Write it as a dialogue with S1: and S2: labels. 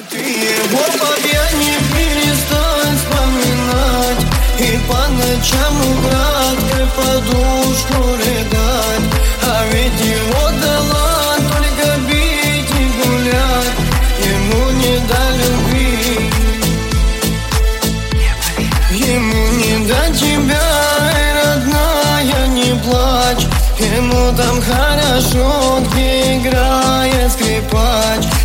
S1: Ты его по пьяни перестань вспоминать и по ночам украдкой подушку рыдать. А ведь его талант только бить и гулять, ему не до любви, ему не до тебя, родная, не плачь. Ему там хорошо, где играет скрипач.